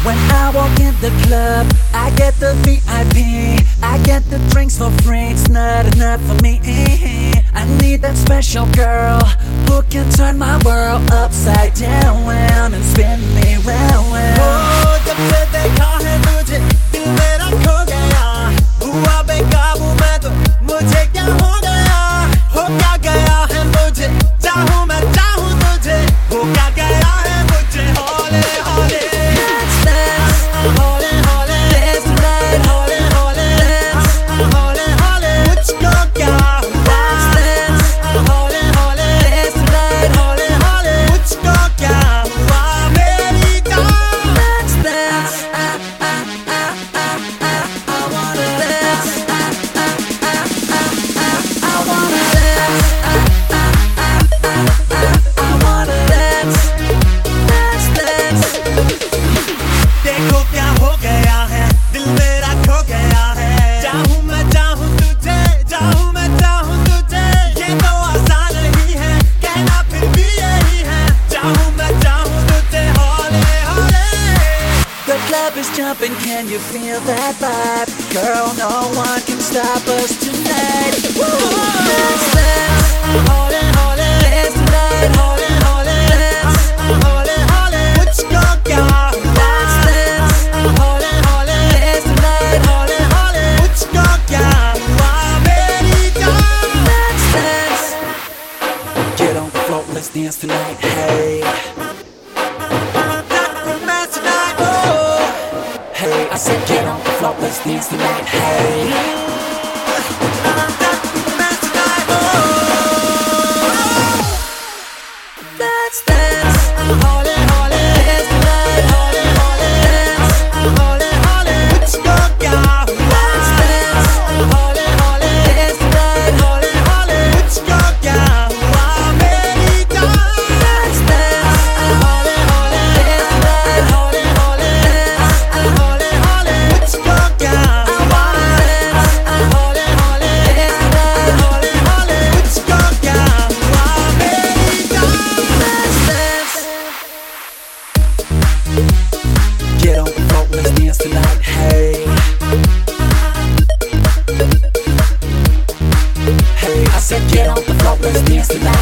When I walk in the club, I get the VIP, I get the drinks for free. It's not enough for me. I need that special girl who can turn my world upside down and spin me round. जब से देखा है तुझे दिल मेरा खो गया, हुआ बेकाबू मैं तो मुझे क्या हो क्या गया है मुझे, चाहूँ मैं चाहूँ तुझे, हो क्या गया है मुझे। होले होले होले होले होले होले होले होले मुझको क्या हुआ, होले होले होले होले मुझको क्या हुआ मेरी जान। देखो क्या हो गया है, दिल मेरा खो गया है, चाहूँ मैं चाहूँ तुझे, चाहूँ मैं चाहूँ तुझे, ये तो आसान नहीं है कहना फिर भी यही है, चाहूँ मैं चाहूँ तुझे। होले होले The club is jumping, can you feel that vibe? Girl, no one can stop us tonight. Let's dance, होले होले dance tonight. होले होले होले होले मुझको क्या हुआ, Let's dance, होले होले dance tonight. होले होले मुझको क्या हुआ मेरी जान। Let's dance. Get on the floor, let's dance tonight. Hey, hey, I said get on the floor, let's dance tonight. Hey. Let's dance, होले होले dance tonight. होले होले होले होले मुझको क्या हुआ, Let's dance, होले होले dance tonight. होले होले मुझको क्या हुआ मेरी जान। Let's dance, होले होले dance tonight. होले होले होले होले मुझको क्या हुआ, होले होले Dance tonight. होले होले मुझको क्या हुआ मेरी जान। Let's dance. Get on the floor, let's dance tonight. Hey, hey, I said get on the floor, let's dance tonight.